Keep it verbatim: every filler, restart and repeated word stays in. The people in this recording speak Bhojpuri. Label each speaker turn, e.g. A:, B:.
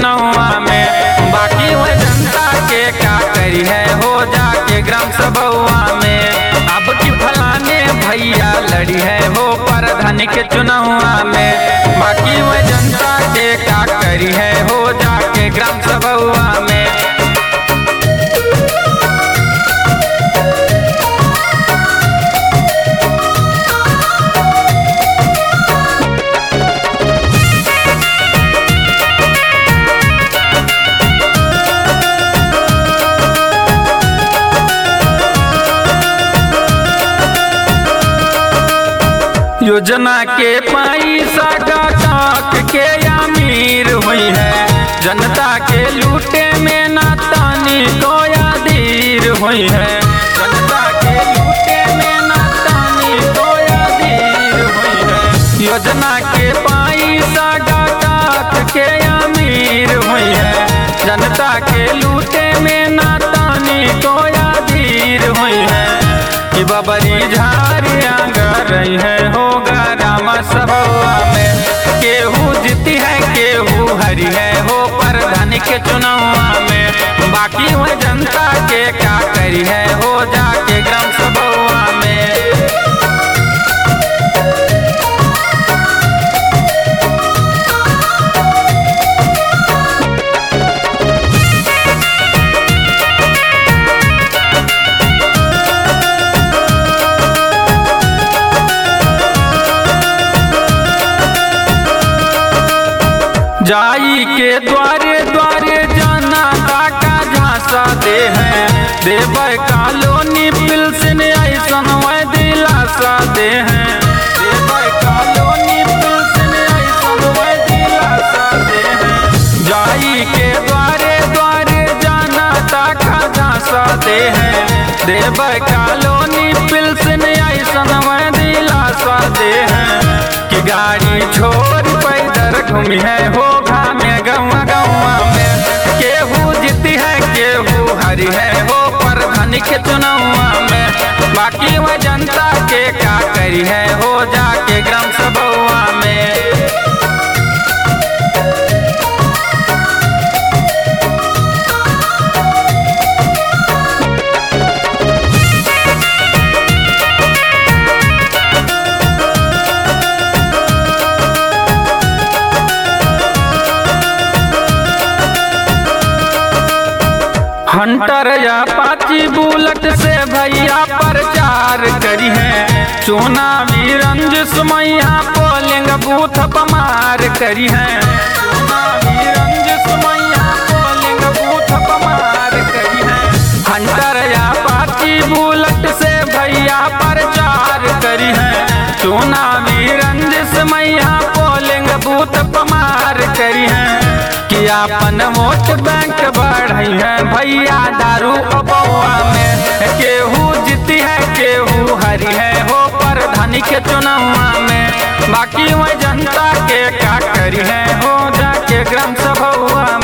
A: चुनावा में। बाकी वो जनता के का करी है हो जाके ग्राम सभा में। अब की फलाने भैया लड़ी है हो प्रधान के चुनावा में। बाकी वो जनता के का करी है हो जाके ग्राम सभा में। योजना के पैसा गाटक के अमीर हुई है। जनता के लूटे में ना तानी को यादीर हुई है। जनता के लूटे में ना तानी को यादीर हुई है। योजना के पैसा गाटक के अमीर हुई है। जनता के लूटे में ना तानी को यादीर हुई है। कि बबरी झारियाँ गर रही है होगा राम सभा में। केहू जीती है केहू हरी है हो प्रधान के चुनावा में। बाकी वो जनता के क्या करी है हो जाके ग्राम सभा में। जाई के द्वारे द्वारे जाना का झांसा दे हैं। देव कॉलोनी पिल्सन ऐसन वह दिलासा दे हैं। देव कॉलोनी पिल्सन ऐसन वह दिलासा दे हैं। जाई के द्वारे द्वारे जाना का झांसा दे हैं। देव कॉलोनी पिल्सन ऐसन वह दिलासा दे हैं। कि गाड़ी छोड़ पैदल घूमी है हो गौवा गौवा में। केहू जीती है केहू हरी है हो प्रधान के चुनावा में। बाकी वह जनता के क्या करी है हो जाके ग्राम सभा में। हंटर या पाची बुलेट से भैया प्रचार करी है। चुनावी रंजिश मैया पोलिंग बूथ पमार करी है। चुनावी रंजिश मैया पोलिंग बूथ पमार करी है। हंटर या पाची बुलेट से भैया प्रचार करी है। चुनावी रंजिश मैया पोलिंग बूथ पमार करी है। कि अपन वोट बैंक बढ़ी है भैया दारू अबुआ में। केहू जीती है केहू हरी है हो प्रधान के चुनावा में। बाकी वह जनता के क्या करी है हो जाके ग्राम सभा